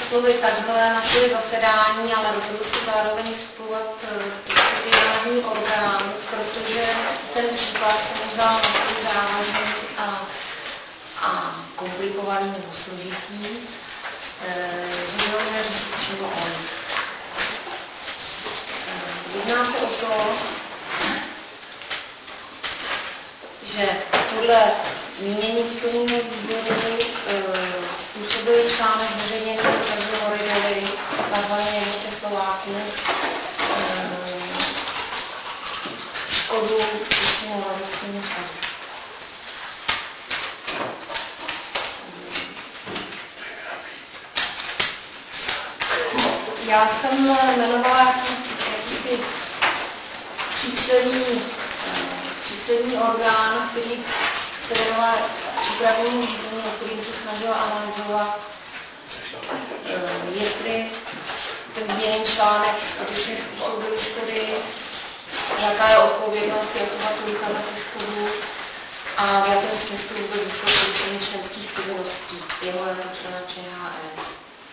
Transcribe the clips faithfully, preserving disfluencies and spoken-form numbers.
oslovit takhle na kvůli zasedání, ale rozhodl se zároveň spojovat disciplinární orgán, protože ten případ se mu dal takový závažný a, a komplikovaný nebo složitý, že ho měl řešit přímo on. Jedná se o to, že podle mínění výkonního výboru e, způsobil článek zveřejněný v Sergeju Horidovi, nazvaný Nevěště Slováků, e, škodu Českému moravickému svazu. Já jsem jmenovala jakýsi tříčlenný tříčlenný orgán, který se věnoval přípravnému řízení, o kterým se snažila analyzovat, jestli ten změněný článek skutečně způsobil škody, jaká je odpovědnost Jakuba Tulika za tu škodu a v jakém smyslu vůbec došlo k porušení členských povinností jeho jako člena ČHS.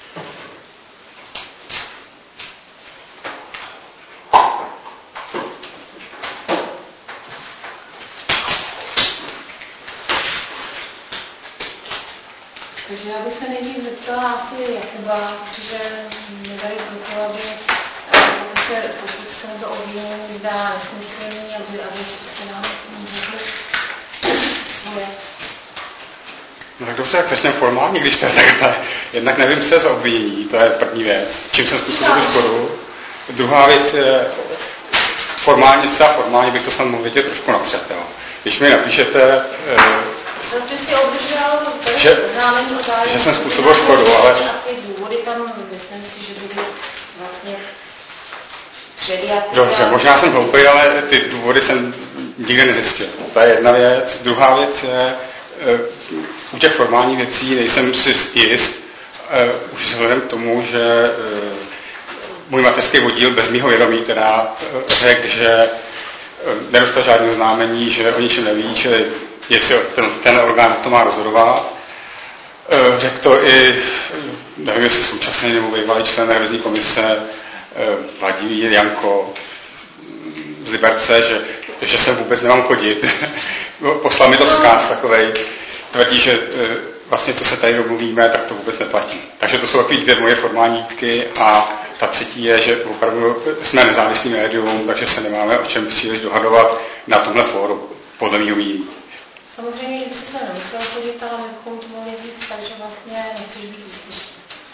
Takže já bych se nejdřív zeptala asi Jakuba, protože mě tady proto, aby pokud se, pokud se to obvinění zdá nesmyslný, aby, aby prostě nám řekli svoje. No tak dobře, tak začneme formálně, když to je takhle. Jednak nevím, co je za obvinění, to je první věc, čím jsem způsobil škodu. Druhá věc je, formálně, zcela formálně bych to snad mohl vědět trošku napřed. Jo. Když mi napíšete, protože jsi obdržel že, oznámení o zájmu, že jsem způsobil škodu, ale... A ty důvody tam, myslím si, že byly vlastně předjaty. Dobře, možná jsem hloupý, ale ty důvody jsem nikdy nezjistil. To je jedna věc. Druhá věc je, u těch formálních věcí nejsem si jist, už vzhledem k tomu, že můj mateřský oddíl bez mýho vědomí teda řekl, že nedostal žádné oznámení, že o ničem neví, čili jestli ten, ten orgán to má rozhodovat. Řekl to i, nevím, jestli současný nebo bývalý člen revizní komise Vladimír Janko z Liberce, že, že se vůbec nemám chodit. Poslal mi to vzkaz takovej, tvrdí, že vlastně co se tady domluvíme, tak to vůbec neplatí. Takže to jsou takové dvě moje formální výtky a ta třetí je, že opravdu jsme nezávislý médium, takže se nemáme o čem příliš dohadovat na tomhle fóru, podle mého mínění. Samozřejmě, že by se nemusel chodit, ale my bychom to mohli říct, takže vlastně nechceš být vyslyšný.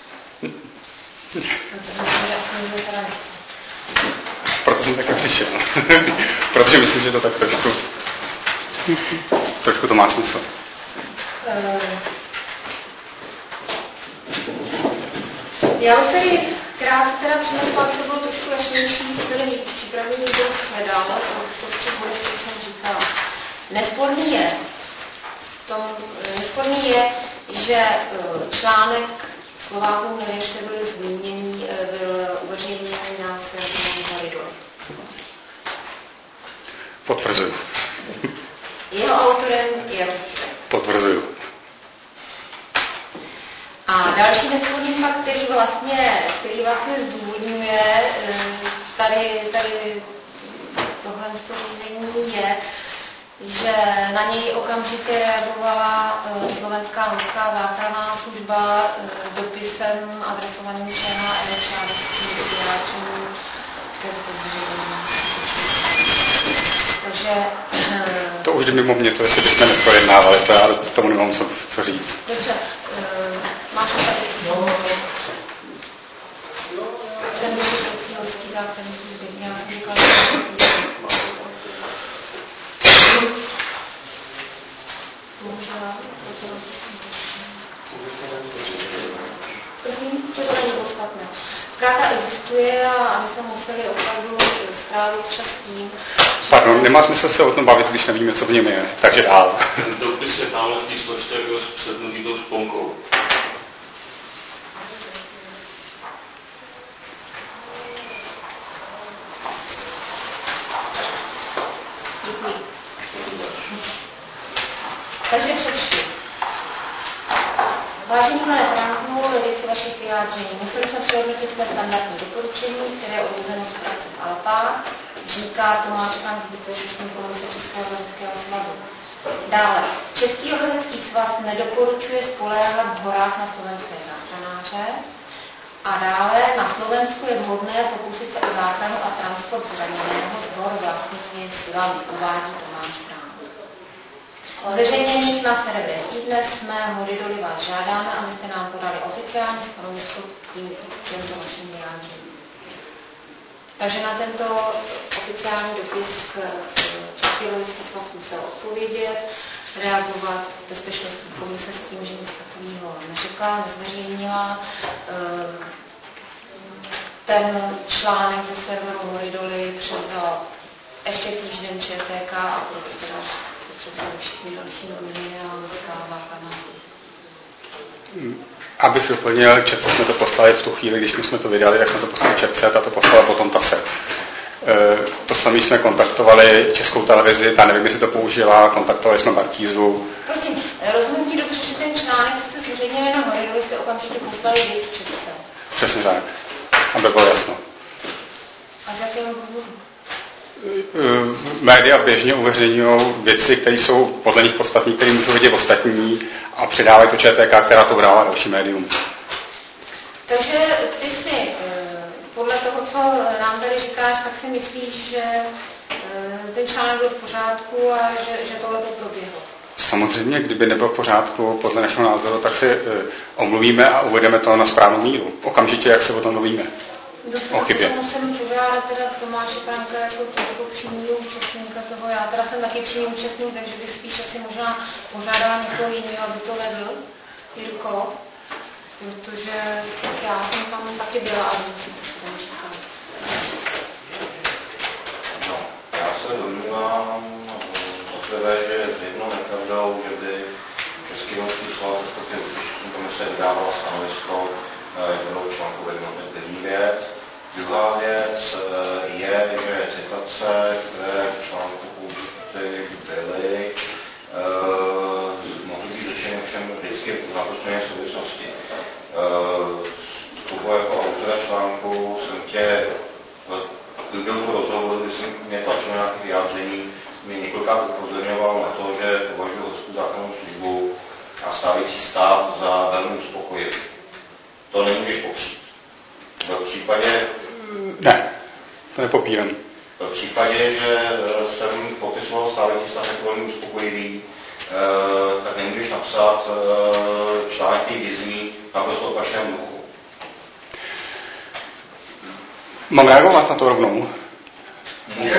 Protože asi nikdo teda nechce. Proto jsem také přišel. Protože myslím, že to tak trošku, trošku to má smysl. Já bych tady krátce teda přinesla, aby to bylo trošku jasnější, co tady přípravný výbor shledal, to v třech bodech, co jsem říkala. Nesporný je, v tom, nesporný je, že článek Slovákům nevěřte byl zmíněný, byl uveřejněný na Sergeju Horidovi. Potvrzuju. Jeho autorem je Rudky. Potvrzuju. A další nesporný fakt, který vlastně, který vlastně zdůvodňuje tady, tady tohle řízení, je, že na něj okamžitě reagovala Slovenská horská záchranná služba dopisem adresovaným Č H S žádostí o vyjádření ke zveřejnění. Takže... To už jde mimo mě, to jestli bychom neprojednávali, to já tomu nemám co, co říct. Dobře, máš tady no. Ten dopis od horské záchranné služby. Já jsem říkala, že možná to prosím, to není podstatné. Zkrátka existuje a my jsme museli opravdu strávit čas tím. Pardon, nemá smysl se o tom bavit, když nevíme, co v něm je. Takže dál. Ten dopis je tamhle v té složce, jak byl přednutý tou šponkou. Děkuji. Takže přečtu. Vážený pane Franku, ve věci vašich vyjádření museli jsme přehodnotit své standardní doporučení, které je odvozeno z práce v Alpách, říká Tomáš Frank z Bezpečnostní komise Českého leteckého svazu. Dále, Český letecký svaz nedoporučuje spoléhat v horách na slovenské záchranáře. A dále, na Slovensku je vhodné pokusit se o záchranu a transport zraněného z hor vlastními silami, uvádí Tomáš Frank. Zveřejněných na serveru iDnes jsme Horidoly vás žádáme, abyste nám podali oficiální stanovisko k těmto našim vyjádřením. Takže na tento oficiální dopis Český letecký svaz musel odpovědět, reagovat Bezpečnostní komise s tím, že nic takového neřekla, nezveřejnila. Ten článek ze serveru Horidoly převzal ještě týžden ČTK a proto teda to převzali všichni další noviny a Morská záchranná služba. Abych doplnil, Četce jsme to poslali v tu chvíli, když my jsme to vydali, tak jsme to poslali Četce a to poslala potom TASE. To sami jsme kontaktovali Českou televizi, ta nevím, jestli to použila, kontaktovali jsme Markízu. Prosím, rozumím ti dobře, že ten článek, co jste zveřejnili na Horidoly, jste okamžitě poslali vy v Četce. Přesně tak, aby bylo jasno. A z jakého důvodu? Média běžně uveřejňují věci, které jsou podle nich podstatné, které můžou vidět ostatní a předávají to ČTK, která to brala další médium. Takže ty si, podle toho, co nám tady říkáš, tak si myslíš, že ten článek byl v pořádku a že, že tohle to proběhlo? Samozřejmě, kdyby nebyl v pořádku, podle našeho názoru, tak si omluvíme a uvedeme to na správnou míru. Okamžitě, jak se o tom dovíme. O chybě. Musím požádat teda Tomáše Franka jako, jako přímýho účastníka toho. Já teda jsem taky přímý účastník, takže bych spíš asi možná požádala někoho jiného, aby to vedl. Jirko, protože já jsem tam taky byla a vím, co ty si tam říkal. No, já se domnívám, zaprvé, že je zřejmě nepravdou, že by Český letecký svaz, respektive Bezpečnostní komise vydával stanovisko jednou článku vednoty první věc. Druhá věc je, že citace, které v článku použity byly, mohly být řešeny všem vždycky v naprosto jiné souvislosti. Toho jako autora článku jsem tě v průběhu rozhovoru, kdy jsem mě tlačil nějaké vyjádření, mě několikrát upozorňoval na to, že považuji horskou záchrannou službu a stávající stav za velmi uspokojivý. To nemůžeš popřít. V případě... Ne, to nepopírám. V případě, že jsem popisoval stávající stav jako velmi uspokojivý, tak nemůžeš napsat článek, který vyzní naprosto opačném duchu. Mám reagovat na to rovnou? Můžeš?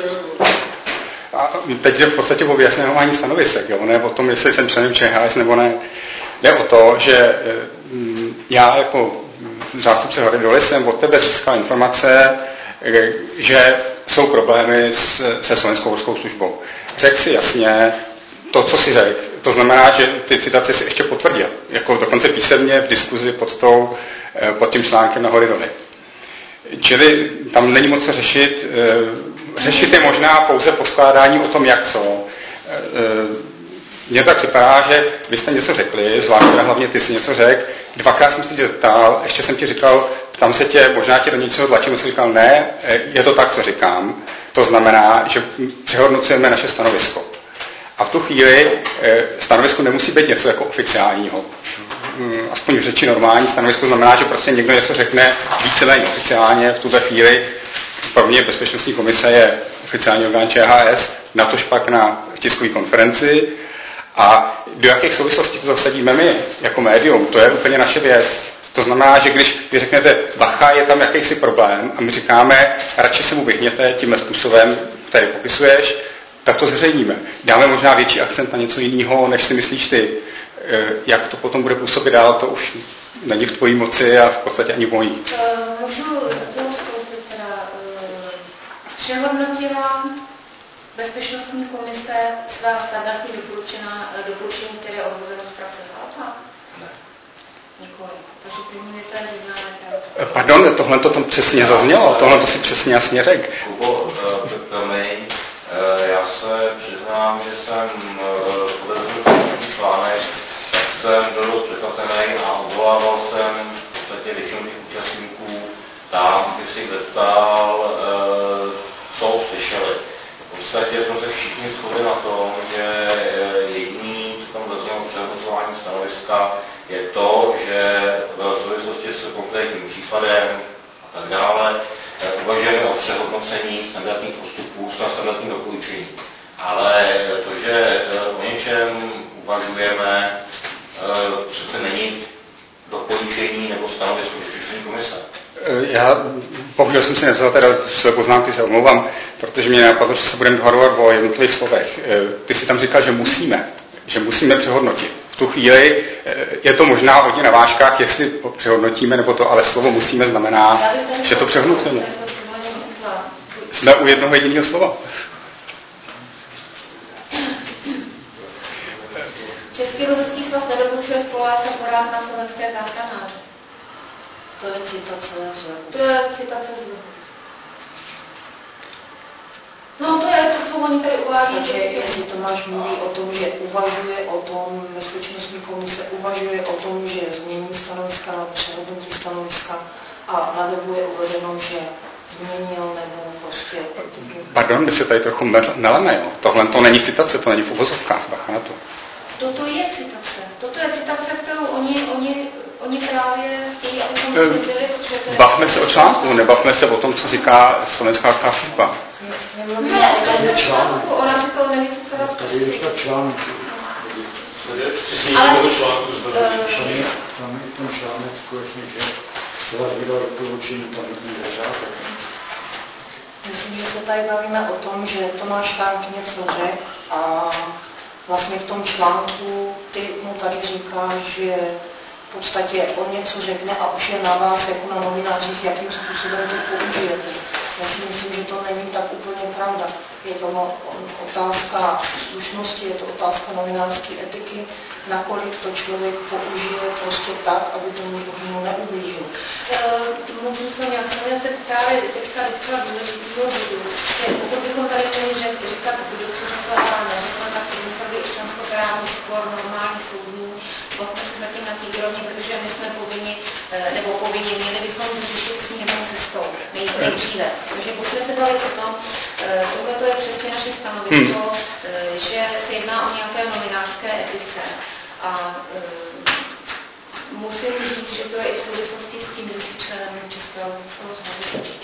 A teď je v podstatě o vyjasňování stanovisek, jo? Ne o tom, jestli jsem členem ČHS nebo ne. Jde o to, že já jako zástupce Horidoly jsem od tebe získal informace, že jsou problémy s, se Slovenskou horskou službou. Řekl si jasně to, co si řekl. To znamená, že ty citace si ještě potvrdil. Jako dokonce písemně v diskuzi pod, tou, pod tím článkem na Horidoly. Čili tam není moc co řešit. Řešit je možná pouze poskládání o tom, jak co. Mně tak připadá, že vy jste něco řekli, zvláště hlavně ty si něco řekl, dvakrát jsem se tě zeptal, ještě jsem ti říkal, ptám se tě, možná tě do něčeho tlačím, jsem říkal, ne, je to tak, co říkám. To znamená, že přehodnocujeme naše stanovisko. A v tu chvíli stanovisko nemusí být něco jako oficiálního. Aspoň v řeči normální stanovisko znamená, že prostě někdo něco řekne víceméně oficiálně. V tuhle chvíli pro mě Bezpečnostní komise je oficiální orgán ČHS, natož pak na tiskové konferenci. A do jakých souvislostí to zasadíme my jako médium, to je úplně naše věc. To znamená, že když vy řeknete, bacha, je tam jakýsi problém a my říkáme, radši se mu vyhněte tímhle způsobem, který popisuješ, tak to zřejmíme. Dáme možná větší akcent na něco jiného, než si myslíš ty. Jak to potom bude působit dál, to už není v tvojí moci a v podstatě ani v mojí. Uh, můžu to vstoupit teda. Uh, přehodnotila Bezpečnostní komise svá standardní doporučení, které je odvozeno z praxe v Alpách? Ne. Nikoli. Takže první věta je zjedná nepravda. Pardon, tohle to tam přesně zaznělo, tohle to si přesně jasně řekl. Kubo, promiň, já se přiznám, že jsem podle toho článek, tak jsem byl dost překvapen nedotknutelný a odvolával jsem v podstatě většinu těch účastníků tam, bych si zeptal, co slyšeli. V podstatě jsme se všichni shodli na tom, že jediný, co tam zaznělo přehodnocování stanoviska, je to, že v souvislosti s konkrétním případem a tak dále uvažujeme o přehodnocení standardních postupů, standardních doporučení. Ale to, že o něčem uvažujeme, přece není doporučení nebo stanovisko Bezpečnostní komise. Já bohužel jsem si nevzal teda své poznámky, se omlouvám, protože mě napadlo, že se budeme dohadovat o jednotlivých slovech. Ty si tam říkal, že musíme, že musíme přehodnotit. V tu chvíli je to možná hodně na vážkách, jestli přehodnotíme, nebo to, ale slovo musíme znamená, že to přehodnotíme. Jsme u jednoho jediného slova. Český rozhodčí svaz nedoporučuje spoléhat se porách na slovenské záchranáře. To je citace z To je citace z No to je to, co oni tady uvádí. Takže jestli Tomáš mluví o tom, že uvažuje o tom, Bezpečnostní komise uvažuje o tom, že změní stanoviska nebo přehodnotí stanoviska a na webu je uvedeno, že změnil nebo prostě... Pardon, my se tady trochu meleme, jo. Tohle to není citace, to není v uvozovkách, bacha na to. Toto je citace. Toto je citace, kterou oni, oni, oni právě chtějí, abychom si byli, protože to je... Bavme se o článku, nebavme se o tom, co říká Slovenská služba. Ne, ne, článku, ona si to nevycucala z Tady je to články. Ale... Tam je ten článek skutečně, že se vás vydal doporučení, tam je řádek. Myslím, že se tady bavíme o tom, že Tomáš Frank něco řekl a vlastně v tom článku ty mu tady říkáš, že v podstatě on něco řekne a už je na vás jako na novinářích, jakým způsobem to použijete. Já si myslím, že to není tak úplně pravda. Je to no, otázka slušnosti, je to otázka novinářské etiky, nakolik to člověk použije prostě tak, aby tomu druhému neublížil. Uh, můžu se nějak já se právě teďka dotkla důležitého bodu. Pokud bychom tady měli řek, říkat, kdo co řekla a neřekla, tak to by celý občanskoprávní spor, normální soudní, bavme se zatím na té úrovni, protože my jsme povinni, nebo povinni, měli bychom řešit smírnou cestou nejdříve. Takže pojďme se bavit o tom, tohle to je přesně naše stanovisko, hmm. že se jedná o nějaké novinářské etice. A um, musím říct, že to je i v souvislosti s tím, že jsi členem Českého rozhodčího svazu určitě.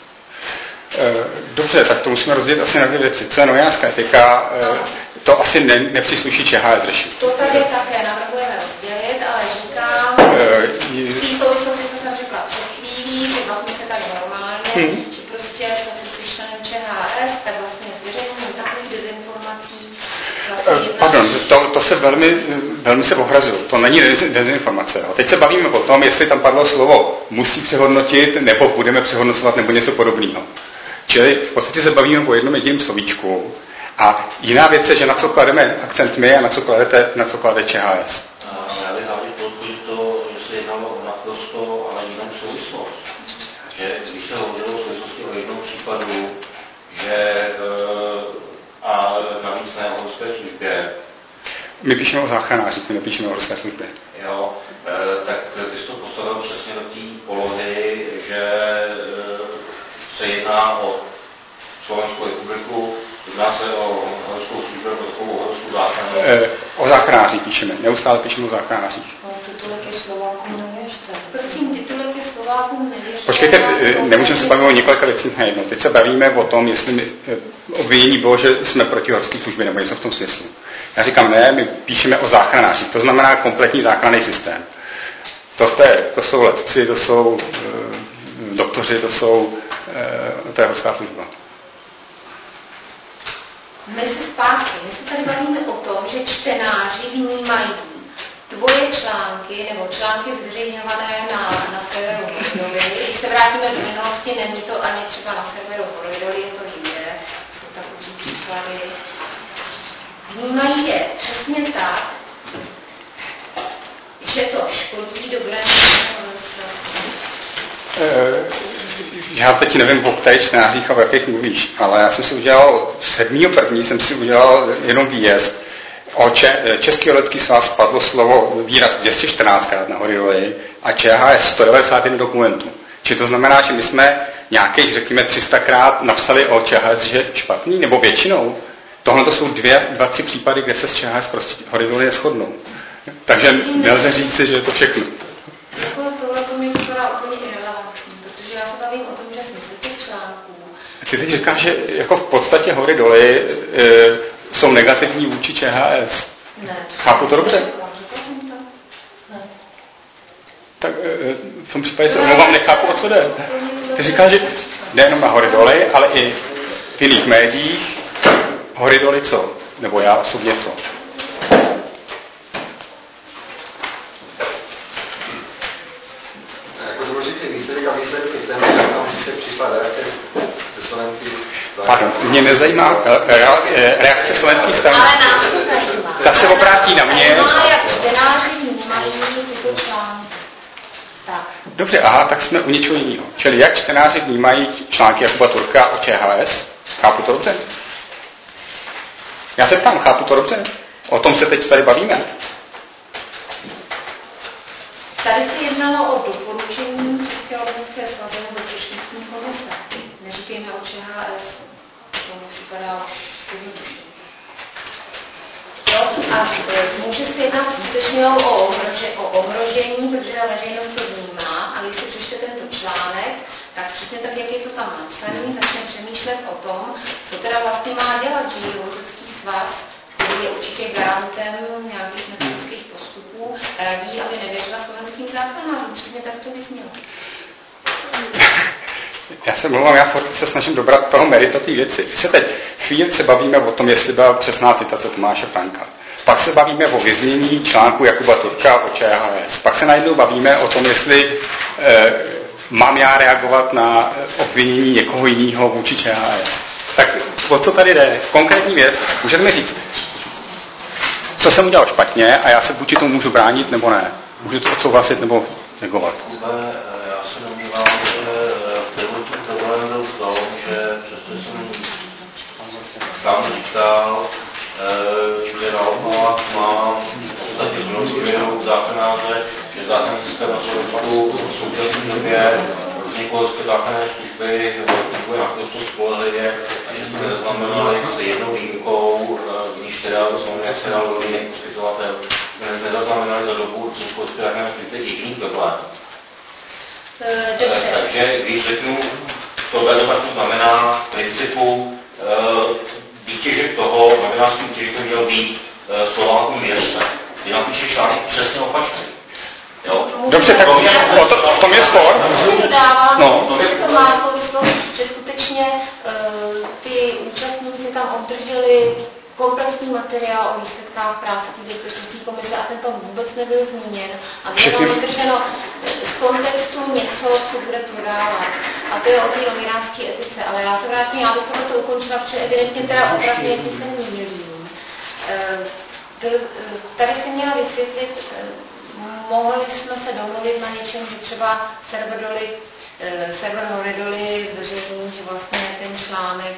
Dobře, tak to musíme rozdělit asi na dvě věci. Co je novinářská etika, no. To asi ne, nepřísluší ČHS řešit. To tady také navrhujeme rozdělit, ale říkám, v té souvislosti, co jsem řekla před chvílí, že bavíme se tady normálně, hmm. že prostě pokud jsi členem ČHS, tak vlastně zveřejnění takových dezinformací vlastně jedna... Pardon, to, to se velmi, velmi se ohrazuju. To není dezinformace. Teď se bavíme o tom, jestli tam padlo slovo musí přehodnotit, nebo budeme přehodnocovat, nebo něco podobného. Čili v podstatě se bavíme o jednom jediném slovíčku. A jiná věc je, že na co klademe akcent my a na co kladete, na co klade ČHS. Já bych hlavně podpořil to, že se jednalo o naprosto, ale jinou souvislost. Že když se hovořilo o souvislosti o jednom případu, že a navíc ne o horské službě. My píšeme o záchranářích, my nepíšeme o horské službě. Jo, tak ty jsi to postavil přesně do té polohy, že se jedná o Slovenskou republiku, jedná se o horskou službu, o takovou horskou záchranu. E, o záchranářích píšeme, neustále píšeme o záchranářích. No, titulek je Slovákům nevěřte. Prosím, titulek je Slovákům nevěřte. Počkejte, nemůžeme se bavit o několika věcích na jedno. Teď se bavíme o tom, jestli mi, obvinění bylo, že jsme proti horské službě, nebo něco v tom smyslu. Já říkám, ne, my píšeme o záchranářích, to znamená kompletní záchranný systém. To, to, je, to jsou letci, to jsou e, doktoři, to jsou e, to je horská služba. My se zpátky, my se tady bavíme o tom, že čtenáři vnímají tvoje články nebo články zveřejňované na, na serveru Horodoly. Když se vrátíme do minulosti, není to ani třeba na serveru Horodoly, je to jinde, jsou takové příklady. Vnímají je přesně tak, že to škodí dobrému Já teď nevím, o kterých čtenářích a o jakých mluvíš, ale já jsem si udělal, sedmýho první jsem si udělal jenom výjezd o Če, Český letecký svaz padlo slovo výraz dvě stě čtrnáctkrát na horidoly a ČHS sto devadesát jedna dokumentů. Či to znamená, že my jsme nějakých, řekněme, tři sta krát napsali o ČHS, že špatný, nebo většinou. Tohle to jsou dvě, dva, tři případy, kde se s ČHS prostě horidoly neshodnou. Takže nelze říci, že je to všechno. Jako tohle to mi vypadá úplně irelevantní, protože já se bavím o tom, že smysl těch článků. Ty teď říkáš, že jako v podstatě horidoly e, jsou negativní vůči ČHS. Ne. Chápu to dobře? Řekla jsem to? Ne. Tak e, v tom případě se omlouvám, nechápu, o co jde. Ty říkáš, že nejenom na horidoly, ale i v jiných médiích horidoly co? Nebo já osobně co? Jako důležitý výsledek a výsledky ten, tam se přišla reakce ze Slovenky. Pardon, mě nezajímá reakce slovenských stran. Ale nás to zajímá. Ta se obrátí na mě. Zajímá, jak čtenáři vnímají tyto články. Tak. Dobře, aha, tak jsme u něčeho jiného. Čili jak čtenáři vnímají články Jakuba Turka o ČHS? Chápu to dobře? Já se ptám, chápu to dobře? O tom se teď tady bavíme. Tady se jednalo o doporučení Českého leteckého svazu nebo bezpečnostní komise. Neříkejme o ČHS. To mi připadá už stejně. A může se jednat skutečně o, ohrože, o ohrožení, protože ta veřejnost to vnímá, a když si přečte tento článek, tak přesně tak, jak je to tam napsaný, začne přemýšlet o tom, co teda vlastně má dělat, že je letecký svaz, který je určitě garantem nějakých metodických postupů, radí, aby nevěřila slovenským zákonům. Přesně tak to vyznělo. Já se mluvám, já se snažím dobrat toho merita té věci. My se teď chvíli se bavíme o tom, jestli byla přesná citace Tomáše Franka. Pak se bavíme o vyznění článku Jakuba Turka o ČHS. Pak se najednou bavíme o tom, jestli eh, mám já reagovat na obvinění někoho jiného vůči ČHS. Tak o co tady jde? Konkrétní věc. Můžete mi říct, co jsem udělal špatně a já se vůči tomu můžu bránit nebo ne? Můžu to odsouhlasit nebo negovat? Já se domnívám, že prvotní problém byl v tom, že přesto jsem tam říkal, že naopak mám v podstatě znovu věru záchranáře, že záchranný systém na Slovensku v současné době vzniklo z záchranné služby funguje naprosto spolehlivě a že jsme neznamenali s jednou výjimkou, v níž teda samozřejmě se dal volný poskytovatel, jsme nezaznamenali za dobu vzniklo z záchranné služby jediný problém. Dobře. Takže když řeknu, tohle to znamená v principu výtěžek toho, novinářský výtěžek by měl být Slovákům věřte. Kdy napíše článek přesně opačný. Jo? Dobře, tak o, to, o tom je spor. Dodávám, no. Že to má souvislost, že skutečně uh, ty účastníci tam obdrželi komplexní materiál o výsledkách práce té bezpečnostní komise a ten tam vůbec nebyl zmíněn. A bylo tam vytrženo z kontextu něco, co bude prodávat. A to je o té novinářské etice. Ale já se vrátím, já bych tohle to ukončila, protože evidentně teda opravdu, jestli se mýlím. Uh, tady si měla vysvětlit, uh, mohli jsme se domluvit na něčem, že třeba server Doly, uh, server Horidoly zveřejní, že vlastně ten článek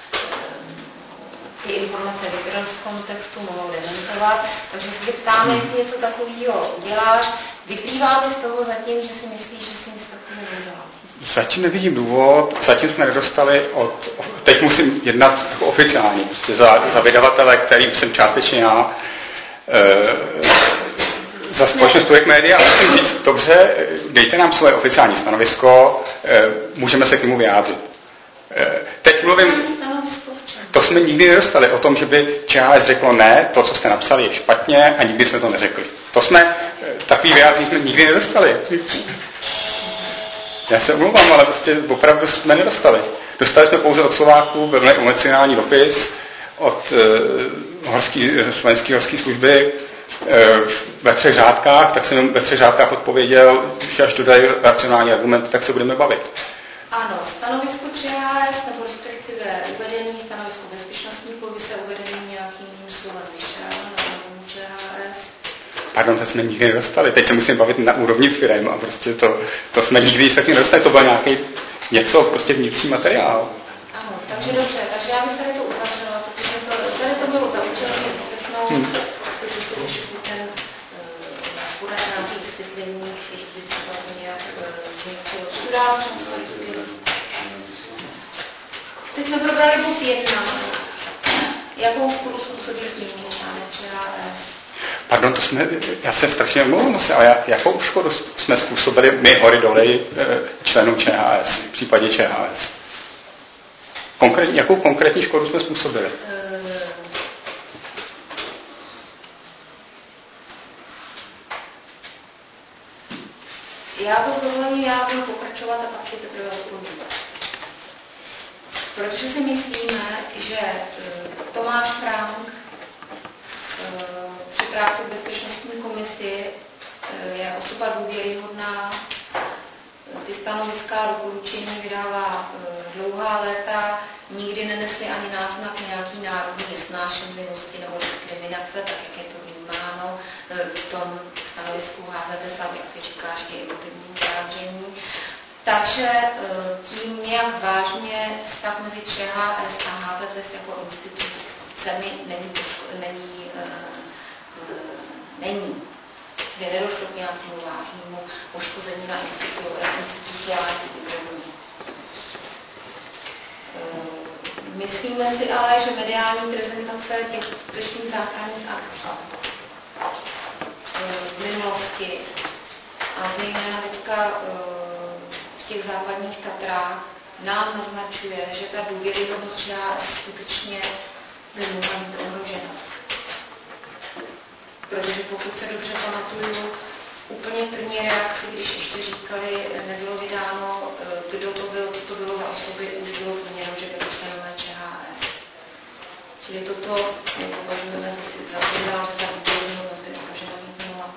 ty informace vytrhl z kontextu, mohou dementovat. Takže se ptáme, jestli něco takového uděláš. Vyplývá mi z toho zatím, že si myslíš, že si nic takového neudělal. Zatím nevidím důvod, zatím jsme nedostali od, teď musím jednat jako oficiálně, prostě za, za vydavatele, kterým jsem částečně já, e, za společnost Projekt Media, musím říct, dobře, dejte nám svoje oficiální stanovisko, e, můžeme se k němu vyjádřit. E, teď mluvím... To jsme nikdy nedostali o tom, že by ČHS řeklo ne, to, co jste napsali, je špatně a nikdy jsme to neřekli. To jsme, takový vyjádření jsme nikdy nedostali. Já se omlouvám, ale prostě opravdu jsme nedostali. Dostali jsme pouze od Slováků velmi emocionální dopis od uh, horský, slovenské horské služby uh, ve třech řádkách, tak jsem ve třech řádkách odpověděl, že až dodají racionální argument, tak se budeme bavit. Ano, stanovisko ČHS, nebo respektive uvedení stanovisko bezpečnostní komise uvedený nějakým slovem vyšel, nebo ČHS. Pardon, to jsme nikdy nedostali. Teď se musím bavit na úrovni firem a prostě to, to jsme nikdy se nedostali. To byl nějaký něco, prostě vnitřní materiál. Ano, takže dobře, takže já bych tady to uzavřela, protože to, tady to bylo za účelem vyslechnout hmm. podat nějaké vysvětlení, když by třeba to nějak změkčilo. Co dál? Teď jsme probrali bod jedna. Jakou škodu způsobil změní článek ČHS? Pardon, to jsme, já se strašně omlouvám zase, ale jakou škodu jsme způsobili my hory doly členům ČHS, v případě ČHS? Konkrétní, jakou konkrétní škodu jsme způsobili? Já to s dovolením, já budu pokračovat a pak si teprve odpovím. Protože si myslíme, že Tomáš Frank při práci v Bezpečnostní komisi je osoba důvěryhodná, ty stanoviská doporučení vydává dlouhá léta, nikdy nenesly ani náznak nějaký národní nesnášenlivosti nebo diskriminace, tak jak je to vnímáno v tom stanovisku H Z S, jak ty říkáš, i emotivním vyjádření. Takže tím nějak vážně vztah mezi ČHS a H Z S jako institucemi není, není, není. Čili nedošlo k nějakému vážnému poškození na institucionální úrovni. Myslíme si ale, že mediální prezentace těch skutečných záchranných akcí v minulosti a zejména teďka v těch západních Tatrách nám naznačuje, že ta důvěryhodnost ČHS skutečně by mohla být ohrožena. Protože pokud se dobře pamatuju, úplně první reakci, když ještě říkali, nebylo vydáno, kdo to byl, co to bylo za osoby, už bylo změněno, že byly členové ČHS. Čili toto považujeme za signál, že ta důvěryhodnost by ohrožena být mohla.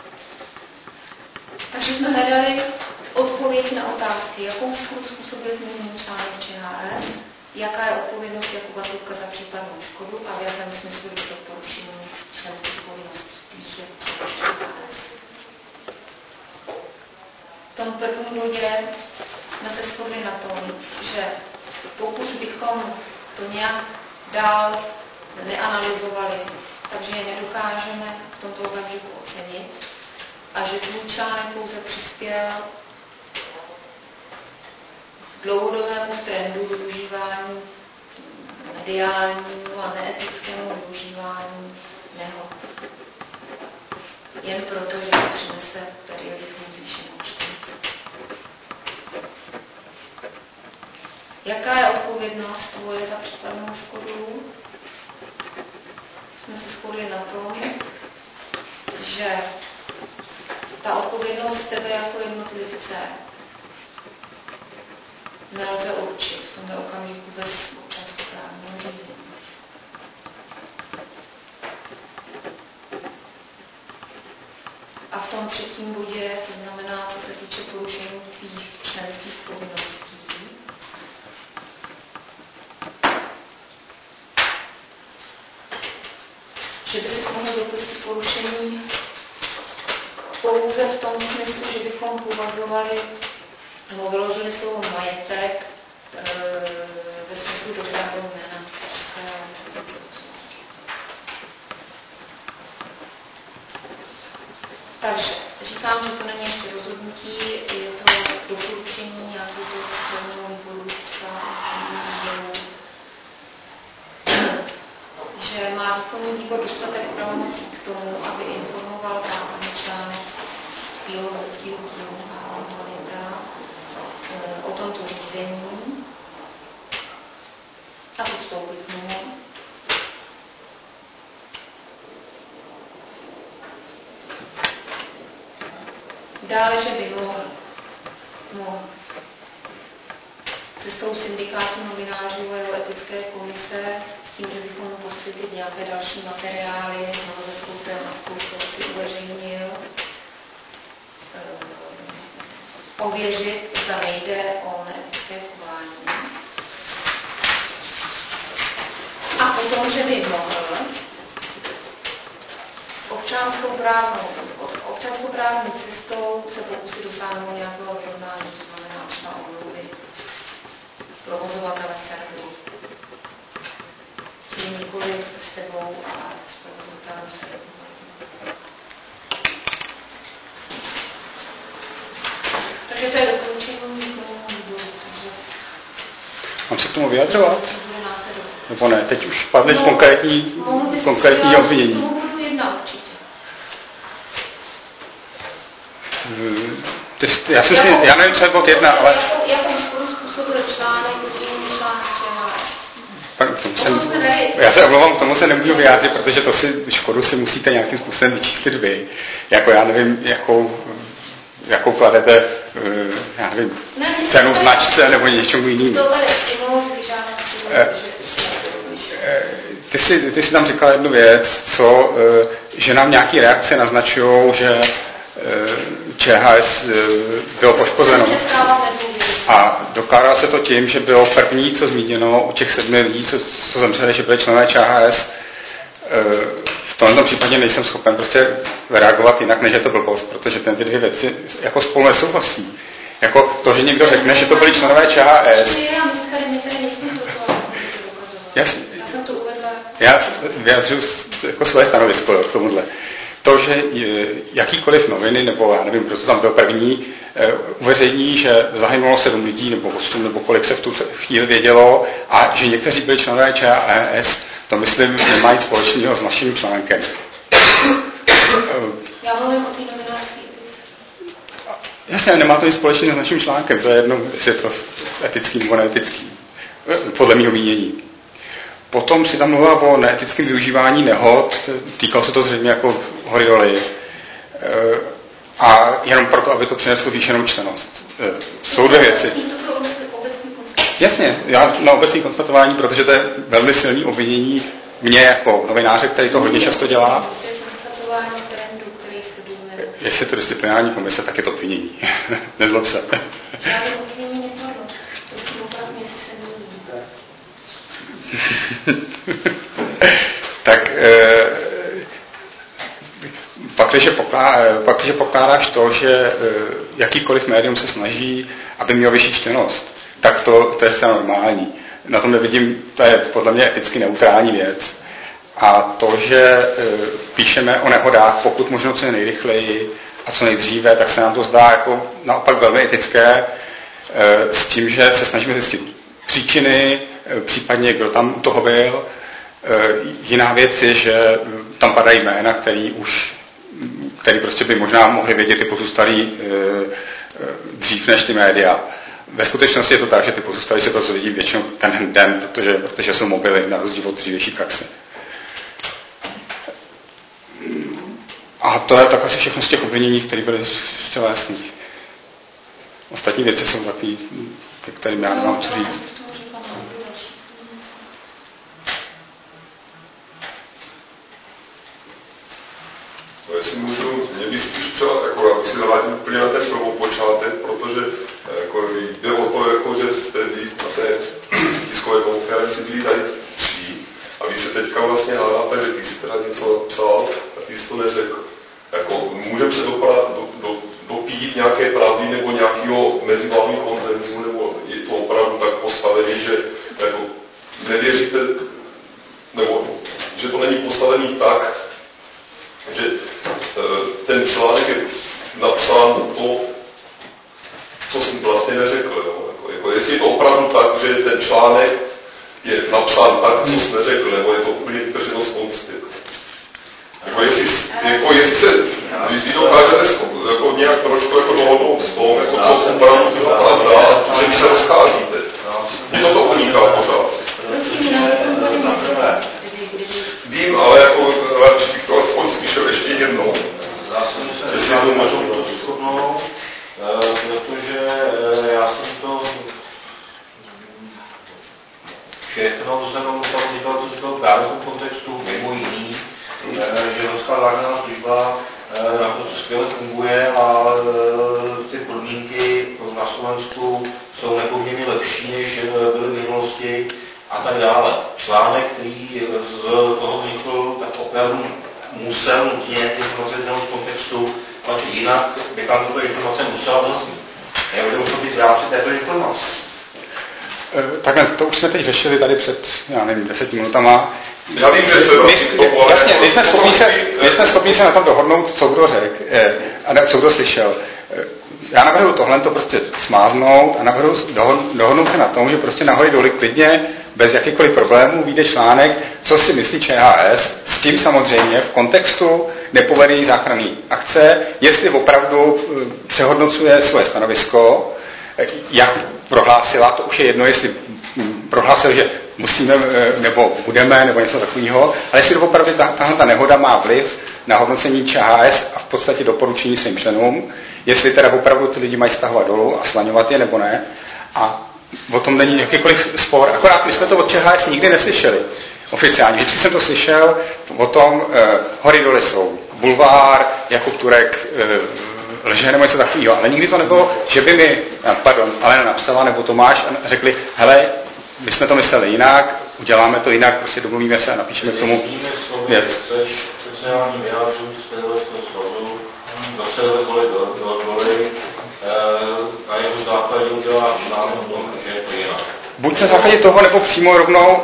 Takže jsme hledali odpověď na otázky, jakou škodu způsobili změněný článek ČHS, jaká je odpovědnost Jakuba Turka za případnou škodu a v jakém smyslu došlo k porušení členských povinností, kterých je ČHS. V tom prvním bodě jsme se shodli na tom, že pokud bychom to nějak dál neanalyzovali, takže je nedokážeme v tomto okamžiku ocenit a že tvůj článek pouze přispěl k dlouhodobému trendu využívání mediálnímu a neetickému využívání nehod. Jen proto, že to přinese periodikum zvýšenou čtenici. Jaká je odpovědnost tvoje za případnou škodu? Jsme se shodli na tom, že ta odpovědnost tebe jako jednotlivce nelze určit v tomto okamžiku bez občanskoprávního řízení. A v tom třetím bodě, to znamená, co se týče porušení tvých členských povinností, že by se mohlo dopustit porušení pouze v tom smyslu, že bychom považovali nebo vyložili slovo majetek e, ve smyslu dobrého jména České republiky. Takže říkám, že to není ještě rozhodnutí, je to doporučení nějakého prvního výboru, že má výkonný výbor dostatek pravomocí k tomu, aby informoval základní článek svého leckého knihu a humanita o tomto řízení a podstoupit k němu. Dále, že by mohl, mohl cestou syndikátu novinářů a jeho etické komise s tím, že bychom mu poskytli nějaké další materiály, navazeckou tématku, kterou si uveřejnil, ověřit, zda nejde o neetické chování. A potom, že by mohl občanskoprávnou, občanskoprávní cestou se pokusit dosáhnout nějakého vyrovnání, to znamená třeba omluvy provozovatele serveru. Čili nikoli s tebou, ale s provozovatelem serveru. Takže to je doporučení výkonného výboru. Mám se k tomu vyjadřovat? Nebo ne? Teď už padly no, konkrétní, konkrétní obvinění. K tomu budu jedna určitě. Hmm, ty, já, jsem si, já nevím, co je bod jedna, ale... Jakou, jakou škodu způsobil článek z jiný článek jsem, já se omlouvám, k tomu se nemůžu vyjádřit, protože to si, škodu si musíte nějakým způsobem vyčíslit vy. Jako já nevím, jakou, jakou kladete, já nevím, ne, cenu značce nebo něčemu jinému. Ty si, ty si tam říkala jednu věc, co, že nám nějaké reakce naznačují, že Č H S bylo poškozeno. A dokládá se to tím, že bylo první, co zmíněno u těch sedmi lidí, co, co zemřeli, že byli členové Č H S. V tomto případě nejsem schopen prostě reagovat jinak, než je to blbost, protože ten ty dvě věci jako spolu nesouhlasí. Jako to, že někdo řekne, že to byli členové Č H S. Jasně. Já vyjadřuji jako své stanovisko k tomuhle. To, že jakýkoliv noviny, nebo já nevím, kdo to tam byl první, uveřejní, že zahynulo sedm lidí, nebo osm, nebo kolik se v tu chvíli vědělo, a že někteří byli členové Č H S, to myslím, nemá nic společného s naším článkem. Já mluvím o té novinářské etice. Jasně, nemá to nic společného s naším článkem, to je jedno, jestli je to etický nebo neetický, podle mého mínění. Potom si tam mluvila o neetickém využívání nehod, týkalo se to zřejmě jako hory doly. A jenom proto, aby to přineslo zvýšenou čtenost. Jsou dvě věci. Jasně, já na obecní konstatování, protože to je velmi silný obvinění mě jako novináře, který to hodně často dělá. Jestli je to disciplinární komise, tak je to obvinění. Nezlob se. Tak e, pak, když poklá, pak, když pokládáš to, že e, jakýkoliv médium se snaží, aby měl vyšší čtenost, tak to, to je zcela normální. Na tom nevidím, to je podle mě eticky neutrální věc. A to, že e, píšeme o nehodách pokud možno co nejrychleji a co nejdříve, tak se nám to zdá jako naopak velmi etické, e, s tím, že se snažíme zjistit příčiny, případně kdo tam u toho byl. Jiná věc je, že tam padají jména, který už, který prostě by možná mohli vědět ty pozůstalí dřív než ty média. Ve skutečnosti je to tak, že ty pozůstalí se to dozvědí většinou ten den, protože, protože jsou mobily na rozdíl od dřívější praxe. A to je tak asi všechno z těch obvinění, které byly zcela jasný. Ostatní věci jsou takový, ke kterým já nemám co říct. No, jestli můžu, mě by spíš třeba, jako, abych si zavádil úplně na ten prvopočátek, protože jako, jde o to, jako, že jste vy na té tiskové konferenci byli tady tři a vy se teďka vlastně hádáte, že ty jsi teda něco napsal a ty jsi to neřekl. Jako, můžeme se doprat, do, do, dopít nějaké pravdy nebo nějakého mezivládního konsenzu, nebo je to opravdu tak postavený, že jako, nevěříte, nebo že to není postavený tak, že ten článek je napsán to, co jsem vlastně neřekl. Jako, jako, jestli je to opravdu tak, že ten článek je napsán tak, co jsem neřekl, nebo je to úplně vytrženo z kontextu. Jako jestli, jako jestli se, když vy dokážete jako nějak trošku jako dohodnout v tom, jako co opravdu byla pravda, že vy se rozcházíte. Mně toto uniká pořád. Vím, ale jako radši bych to aspoň slyšel ještě jednou. Jestli to můžu shodnout, protože já jsem to všechno vzhledem tam říkal, co říkal v dárovém kontextu, mimo jiný, že Horská záchranná služba na to skvěle funguje a ty podmínky na Slovensku jsou nepoměrně lepší, než byly v minulosti a tak dále. Článek, který z toho vznikl, tak opravdu musel nutně ty informace z kontextu, protože jinak by tam tuto informace musela zaznít. Nebudeme musel být rád při této informaci. Takhle, to už jsme teď řešili tady před, já nevím, deseti minutama. Já vím, že se to jasně, my jsme schopni se, my jsme schopni se na tom dohodnout, co kdo řekl, a co kdo slyšel. já navrhuji tohle to prostě smáznout a navrhuji dohodnout se na tom, že prostě nahoře doli klidně, bez jakýchkoliv problémů, vyjde článek, co si myslí ČHS, s tím samozřejmě v kontextu nepovedený záchranné akce, jestli opravdu přehodnocuje svoje stanovisko, jak prohlásila, to už je jedno, jestli prohlásil, že musíme, nebo budeme, nebo něco takového, ale jestli opravdu tahle ta nehoda má vliv na hodnocení ČHS a v podstatě doporučení svým členům, jestli teda opravdu ty lidi mají stahovat dolů a slaňovat je, nebo ne. A o tom není jakýkoliv spor. Akorát my jsme to od ČHS nikdy neslyšeli oficiálně. Vždycky jsem to slyšel o tom, eh, hory doly jsou bulvár, Jakub Turek eh, lže nebo něco takového. Ale nikdy to nebylo, že by mi, pardon, Alena napsala, nebo Tomáš a řekli, hele, my jsme to mysleli jinak, uděláme to jinak, prostě domluvíme se a napíšeme k tomu věc. Sociální vyjádření z této slovu, do sebe voli do doly, na jeho základě udělá článek o tom, že je to jinak. Buď na základě toho, nebo přímo rovnou,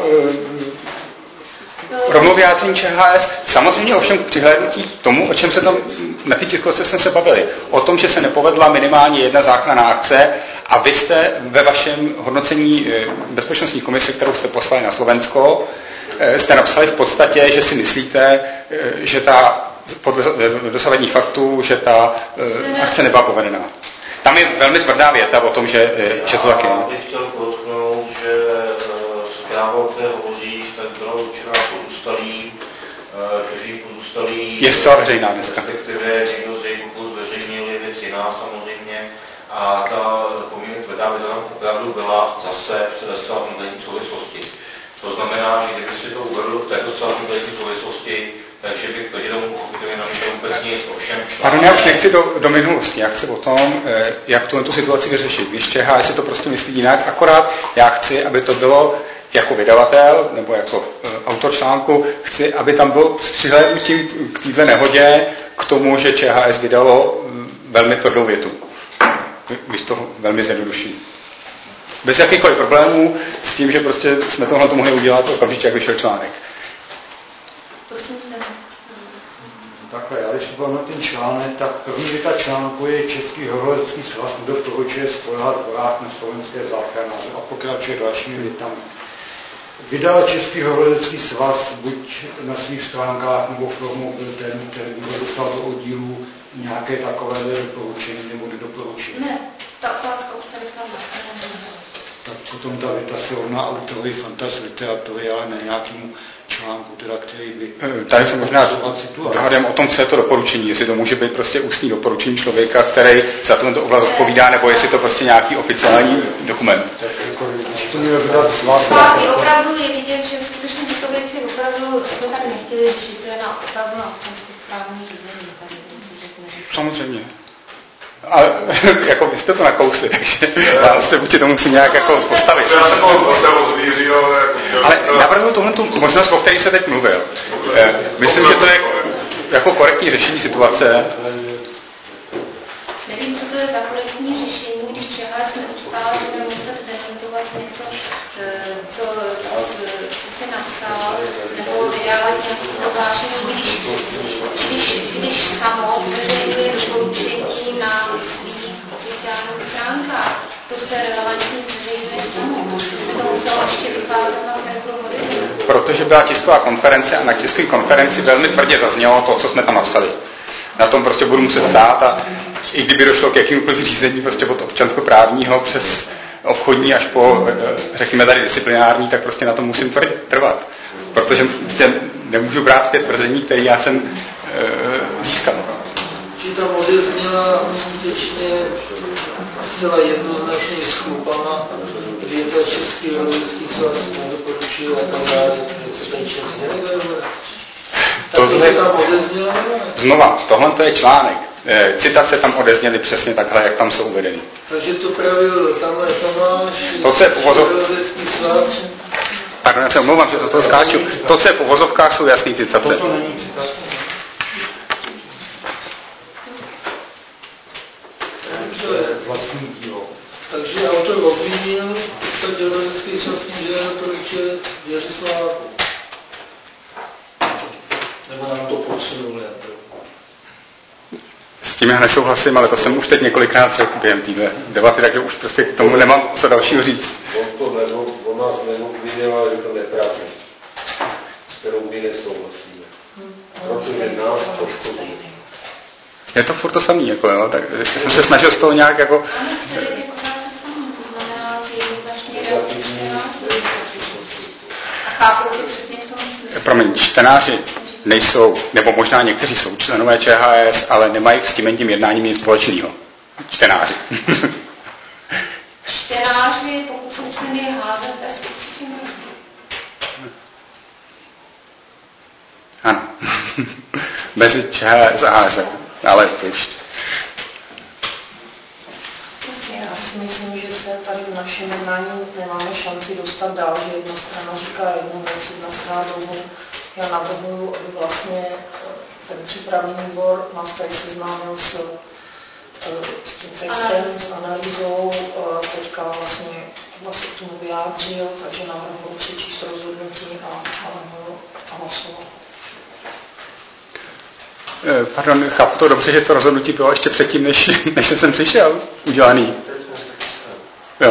e, rovnou vyjádření ČHS. Samozřejmě ovšem k přihlédnutí k tomu, o čem se tam na té tiskovce jsme se bavili. O tom, že se nepovedla minimálně jedna záchranná akce a vy jste ve vašem hodnocení bezpečnostní komise, kterou jste poslali na Slovensko, jste napsali v podstatě, že si myslíte, že ta podle dosavadních faktů, že ta akce nebyla povedená. Tam je velmi tvrdá věta o tom, že, že to taky. Já bych chtěl podotknout, že zpráva, o které hovoříš, tak byla určená pozůstalým, kteří pozůstalí... Je zcela veřejná dneska. Respektive někdo z jejich zveřejnil je věc jiná samozřejmě. A ta poměrně tvrdá věta nám opravdu byla zase v zcela konkrétní souvislosti. To znamená, že kdyby si to uvedl v této zcela konkrétní souvislosti, takže bych proti tomu pochopitelně namítal vůbec nic o všem článku. Pardon, já už nechci do, do minulosti, já chci o tom, jak tu, tu situaci vyřešit. Když ČHS si to prostě myslí jinak, akorát já chci, aby to bylo jako vydavatel nebo jako autor článku, chci, aby tam bylo s přihlédnutím k této nehodě, k tomu, že ČHS vydalo velmi tvrdou větu. Když to velmi zjednoduší. Bez jakýchkoliv problémů, s tím, že prostě jsme tohle to mohli udělat okamžitě, jak vyšel článek. Prosím, takhle, já když byl na ten článek, tak první věta článku je Český horolecký svaz nedoporučuje spoléhat v horách na slovenské záchranáře a pokračuje dalšími větami. Vydal Český horolecký svaz buď na svých stránkách nebo formou byl ten, který rozeslal do oddílu nějaké takové doporučení nebo nedoporučení? Ne, ta otázka už tady padla. Tak potom ta věta se rovná autorovi fantaz literatury, ale ne nějakému článku, teda, který by... Tady se možná dohadem o tom, co je to doporučení, jestli to může být prostě ústní doporučení člověka, který za tuto oblast odpovídá, nebo jestli to prostě nějaký oficiální dokument. Tak jako, když to měl vydat svaz... Zpátky opravdu je vidět, že skutečně tyto věci opravdu jsme tady nechtěli řešit, to je na, opravdu na občanskoprávní řízení. Tady, samozřejmě. Ale jako vy jste to nakousli, takže já se vůči tomu musím nějak jako postavit. Já jsem moc zvíří, ale... Ale navrhuji tohle tu možnost, o které se teď mluvil. Myslím, že to je jako korektní řešení situace. Nevím, co to je za korektní řešení, když ČHS neustále bude muset dementovat něco, co, co, co si napsal, nebo vydávat nějaké prohlášení, když, když, když samo zveřejňuje doporučení na svých oficiálních stránkách. To, co je relevantní, zveřejňuje samo. By to muselo ještě vycházet na serveru Modelu. Protože byla tisková konference a na tiskové konferenci velmi tvrdě zaznělo to, co jsme tam napsali. Na tom prostě budu muset stát a i kdyby došlo k jakýmkoliv řízení prostě od občanskoprávního přes obchodní až po, řekněme tady disciplinární, tak prostě na tom musím trvat. Protože prostě nemůžu brát zpět tvrzení, které já jsem e, získal. Či ta odezněla skutečně zcela jednoznačně schlupaná věta Český horolecký svaz nedoporučuje a tak dále, něco tady čestně nevěděl. Tohle, znova, tohle to je článek. E, citace tam odezněly přesně takhle, jak tam jsou uvedeny. Takže to pravil tamhle Tomáš, to, co je v uvozov... Tak, já se omlouvám, že do toho skáču. To, co je v uvozovkách, jsou jasný citace. Toto není citace. Vlastní dílo. Takže autor obvinil v podstatě horolecký svaz, že doporučuje Věřislávu. Nebo nám to posunul. S tím já nesouhlasím, ale to jsem už teď několikrát řekl během téhle debaty, takže už prostě k tomu nemám co dalšího říct. On, to nebo, on nás neobvinila, že to nepravda, s kterou my nesouhlasíme. Protože nás to je to furt to samý, jako jo, tak jsem se snažil z toho nějak jako... Promiň, čtenáři nejsou, nebo možná někteří jsou členové Č H S, ale nemají s tím tím jednáním nic společného. Čtenáři. Čtenáři, pokud jsou členy H Z S, určitě mají. Ano. Mezi Č H S a H Z, ale to už... Já si myslím, že se tady v našem jednání nemáme šanci dostat dál, že jedna strana říká jednu věc, jedna strana druhou. Já navrhuji, aby vlastně ten přípravný výbor nás tady seznámil s, s tím textem, s analýzou, teďka vlastně, vlastně k tomu vyjádřil, takže navrhuji přečíst rozhodnutí a, a, a hlasovat. Pardon, chápu to dobře, že to rozhodnutí bylo ještě předtím, než, než jsem přišel udělaný. Jo.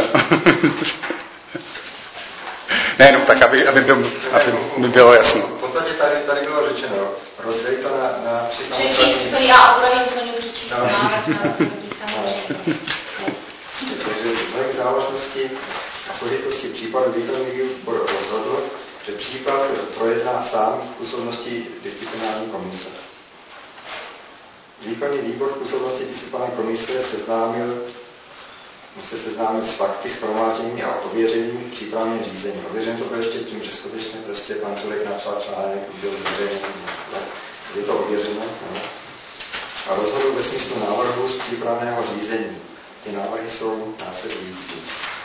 Ne, no tak, aby, aby, byl, aby mi bylo jasno. V podstatě tady, tady bylo řečeno, rozdělit to na, na tři samostatní... Přečíst to já a budeme to něm přečíst no. Návrh na rozhodnutí samozřejmě. Takže vzhledem k závažnosti a složitosti případu výkonný výbor rozhodl, že případ projedná sám v působnosti disciplinární komise. Výkonný výbor v působnosti disciplinární komise seznámil se seznámit s fakty, s promátěním a ověřením přípravném řízení. Ověření to bylo ještě tím, že skutečně prostě pan Tulek napsal článek, byl zveřejněn, je to ověřeno. No. A rozhodl ve smyslu návrhu z přípravného řízení. Ty návrhy jsou následující.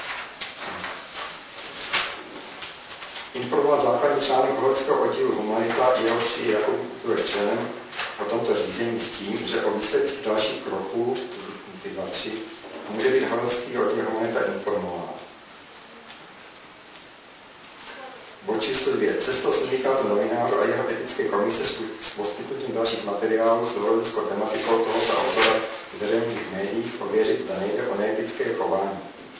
Informovat základní článek Uherského oddílu Humanita, jehož je jako členem o tomto řízení s tím, že o výsledcích dalších kroků, ty dva, tři, může být Uherský oddíl Humanita informován. Bod číslo dvě. Cestou syndikátu novinářů a jeho etické komise s poskytnutím dalších materiálů s souviskou tematikou tohoto autora v veřejných médiích ověřit, zda nejde o neetické chování.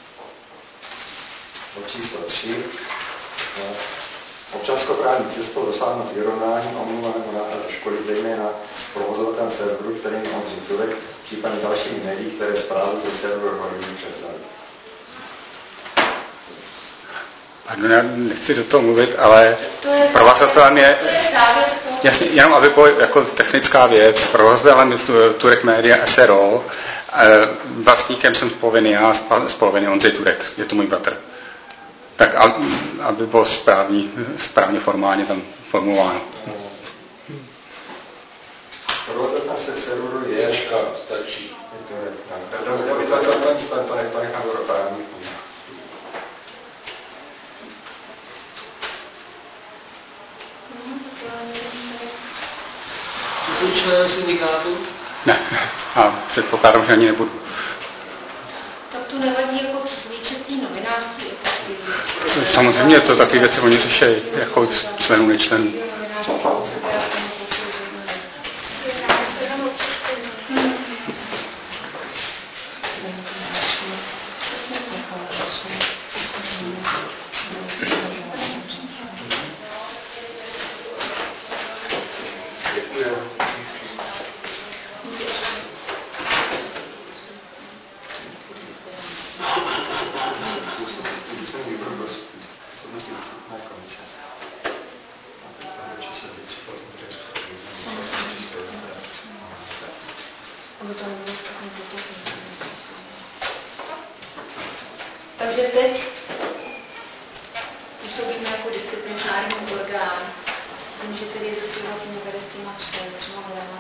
Bod číslo tři. Občanskoprávní cestou dosáhnout vyrovnání omluvaného náhradu škody, zejména provozovatelem serveru, kterým je Ondřej Turek, případně dalšími médií, které zprávu ze serveru Hollywood převzali. Pardon, já nechci do toho mluvit, ale provozovatelem je, jasně, jenom aby bylo jako technická věc, provozovatelem je Turek Media S R O, vlastníkem jsem z poloviny já, z poloviny Ondřej Turek, je to můj bratr. Tak aby bylo správně, správně formálně tam formulováno. Provozovatel se serveru je... Ješka, stačí. To nechám do právníků. Jsi členem syndikátu? Ne, a předpokládám, že ani nebudu. Tak to nevadí jako zvíčetí novinářství. Samozřejmě to taky věci oni řeší, jako členů, nečlenů. Takže teď působíme jako disciplinární orgán. Myslím, že tedy se souhlasíme tady s těma třema hodama,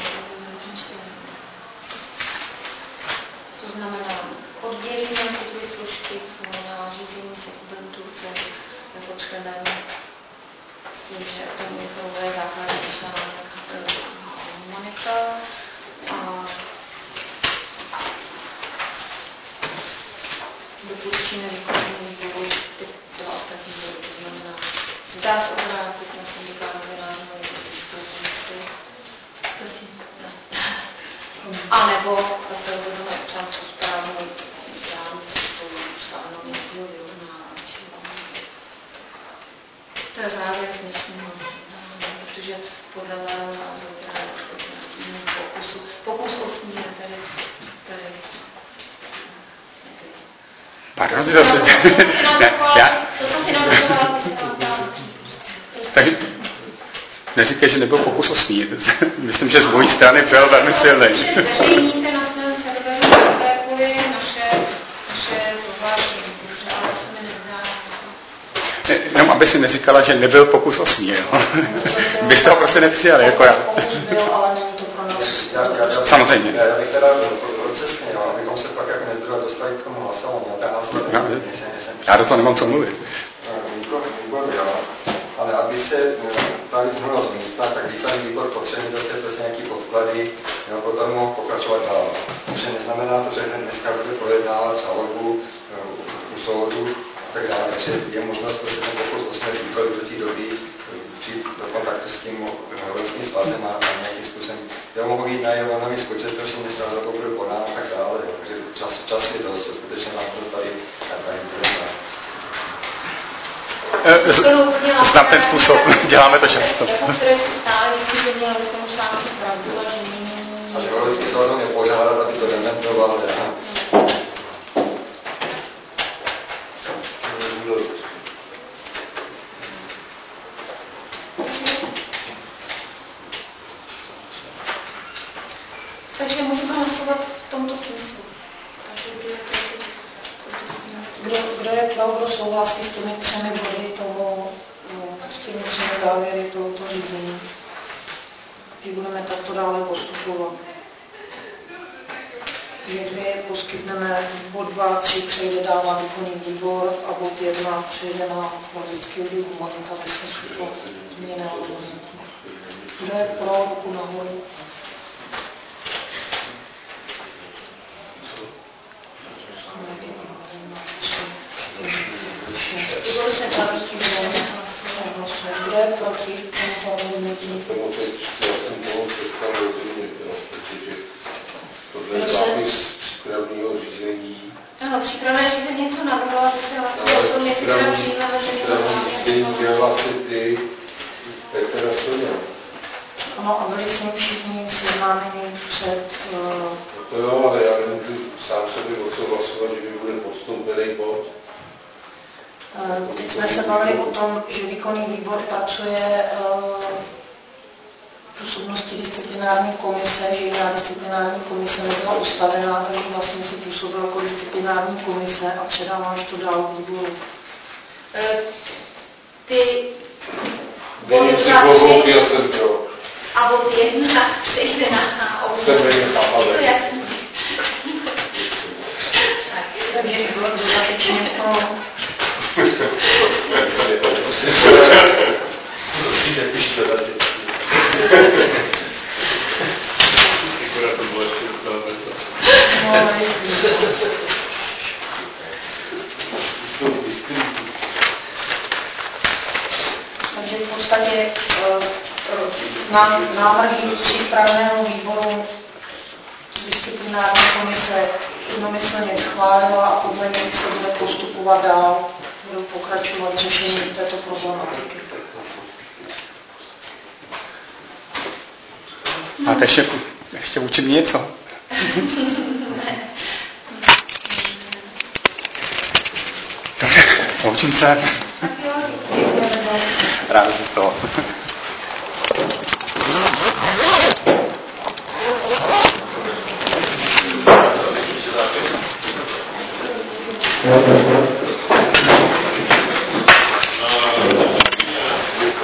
to znamená oddělíme ty dvě složky, to znamená řízení sekundem Turkem jako členem s tím, že to je základní článek Humanita a doporučíme výkonnému výboru ty dva ostatní body, to znamená zdá se obrátit na syndikát novinářů a etickou komisi. Prosím, ne. A nebo anebo zase budeme občanskou správu dělat cestou stanoveného vyrovnávače. To je závěr z dnešního jednání, protože podle mého názoru teda došlo k nějakému pokusu, pokus o smír, tedy, tedy Pardon, ty zase. Ne, já... To si navrhoval, ty si nám dal. Takže neříkej, že nebyl pokus o smír. Myslím, že z mojí strany byl velmi silný. Takže zveřejníte na svém serveru jakékoliv naše, naše prohlášení, protože ale to se mi nezdá. Jenom aby si neříkala, že nebyl pokus o smír. Byste ho prostě nepřijali, jako já. Pokus byl, ale není to pro nás. Samozřejmě. Já bych teda procesně, abychom se pak jak nezdroje dostali k tomu hlasování. Já do toho nemám co mluvit. Výbor, jo. Ale aby se tady zmluvil z místa, tak výkladný výbor potřebuje zase prostě nějaký podklady, jo, potom mohl pokračovat dál. Takže neznamená to, že hned dneska bude projednávat žalobu u soudu a tak dále. Takže je možnost prostě ten pokus osmé výkladu do té doby přijít do kontaktu s tím Horolským svazem a nějakým způsobem. Já mohu jít na Jovanovi skočit, protože než ta žaloba bude podána a tak dále. Jo. Takže čas, čas je dost, jo. Skutečně nám to tady tady projedná. Znám ten způsob, děláme to často. Jako které si stále myslím, že měl s tomu článku pravdu a že není... A že Horolský svaz mě požádat, aby to dementoval. Takže můžeme hlasovat v tomto smyslu. Kdo, kdo je pro, kdo souhlasí s těmi třemi body toho, s těmi třemi závěry tohoto řízení, že budeme takto dále postupovat. Že dvě poskytneme, bod dva, tři přejde dál na výkonný výbor a bod jedna přejde na klasický odděl humanita ve smyslu to změněného rozhodnutí. Kdo je pro, ruku nahoru? Kdo je proti tomuto rozhodnutí? Tohle je zápis přípravného řízení. Ano, přípravné řízení něco navrhla, teď se vlastně o tom, jestli teda přijmeme, že mi to řízení dělala si ty Petra Soňa. Ano, a byli jsme všichni seznámeni před... Uh... To jo, ale já nemůžu sám sobě odsouhlasovat, že by bude postoupený bod. Uh, teď jsme se bavili o tom, že výkonný výbor pracuje uh, v působnosti disciplinární komise, že jiná disciplinární komise nebyla ustavená, takže vlastně si působil jako disciplinární komise a předáváš to dál výboru. Uh, ty... Během ty klobouk, já jsem pro. A bod jedna přejde na období. Jsem nejde chápavé. Je to jasný. Takže bylo dostatečně pro... Prosím, jak píšte tady. Akorát to bylo ještě docela něco. Jsou diskrýtní. Takže v podstatě uh, návrhy přípravného výboru disciplinární komise jednomyslně schválila a podle nich se bude postupovat dál, budou pokračovat řešení této problematiky. Máte ještě, ještě učit něco? Dobře, poučím se. Ráda se z toho. Thank you.